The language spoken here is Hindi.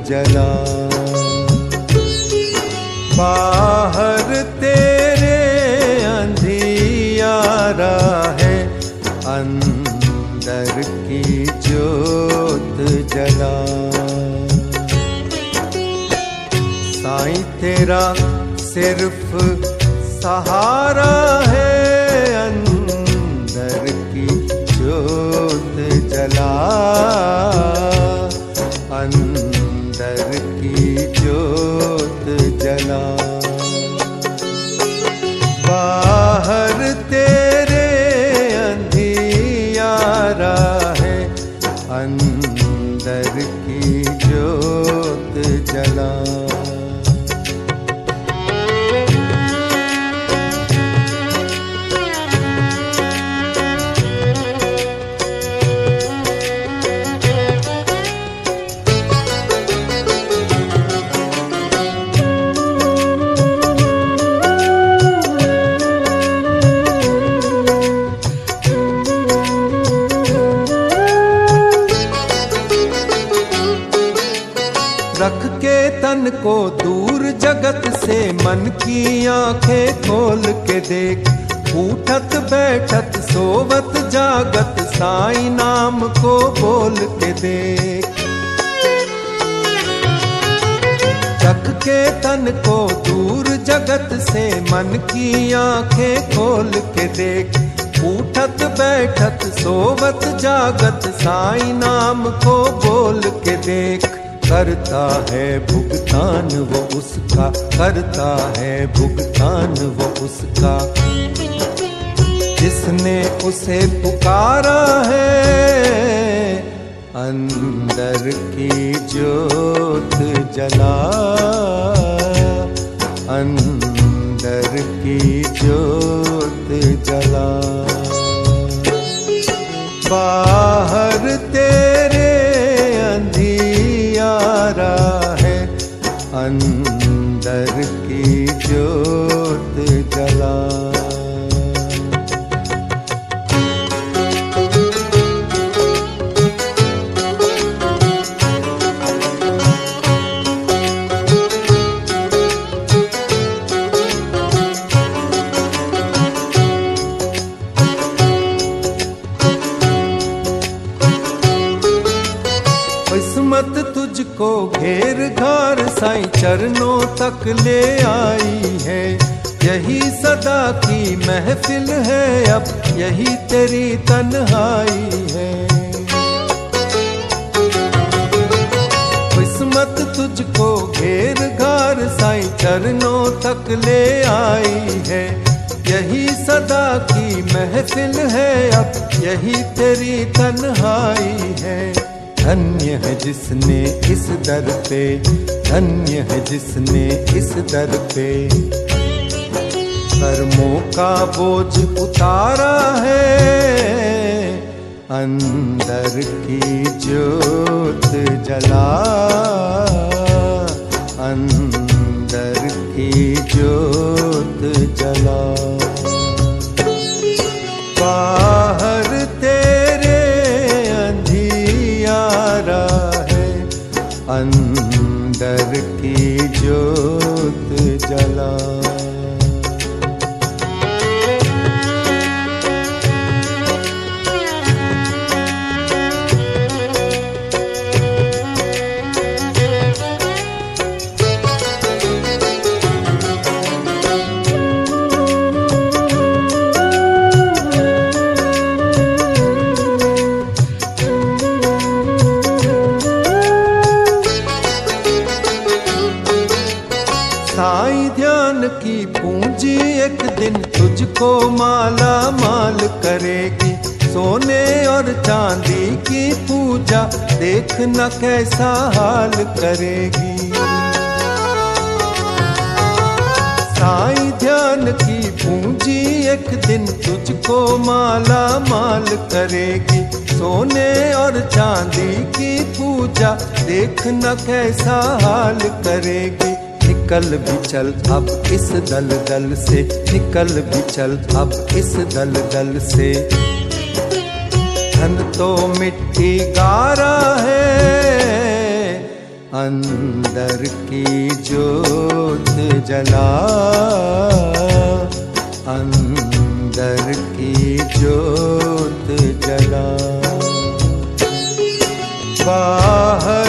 जला। बाहर तेरे अंधियारा है, अंदर की ज्योत जला। साईं तेरा सिर्फ सहारा है, अंदर की ज्योत जला, अंदर की ज्योत जला। बाहर तेरे अंधियारा है, अंदर की ज्योत जला। रख के तन को दूर जगत से, मन की आंखें खोल के देख। उठत बैठत सोवत जागत, साईं नाम को बोल के देख। रख के तन को दूर जगत से, मन की आंखें खोल के देख। उठत बैठत सोवत जागत, साईं नाम को बोल के देख। करता है भुगतान वो उसका, करता है भुगतान वो उसका, जिसने उसे पुकारा है। अंदर की ज्योत जला, अंदर की ज्योत जला। बाहर तेरे अंधियारा है, अंदर की ज्योत जला। किस्मत तुझको घेर घार साईं चरणों तक ले आई है। यही सदा की महफिल है, अब यही तेरी तन्हाई है। किस्मत तुझको घेर घार साईं चरणों तक ले आई है। यही सदा की महफिल है, अब यही तेरी तन्हाई है। धन्य है जिसने इस दर पे, धन्य है जिसने इस दर पे कर्मों का बोझ उतारा है। अंदर की ज्योत जला, अंदर की ज्योत जला। बाहर तेरे अंधियारा है, अंदर की ज्योत जला। साईं ध्यान की पूंजी एक दिन तुझको माला माल करेगी। सोने और चांदी की पूजा देख न कैसा हाल करेगी। साईं ध्यान की पूंजी एक दिन तुझको माला माल करेगी। सोने और चांदी की पूजा देख न कैसा हाल करेगी। निकल भी चल अब इस दलदल से, निकल भी चल अब इस दलदल से। धन तो मिट्टी गारा है, अंदर की ज्योत जला, अंदर की ज्योत जला। बाहर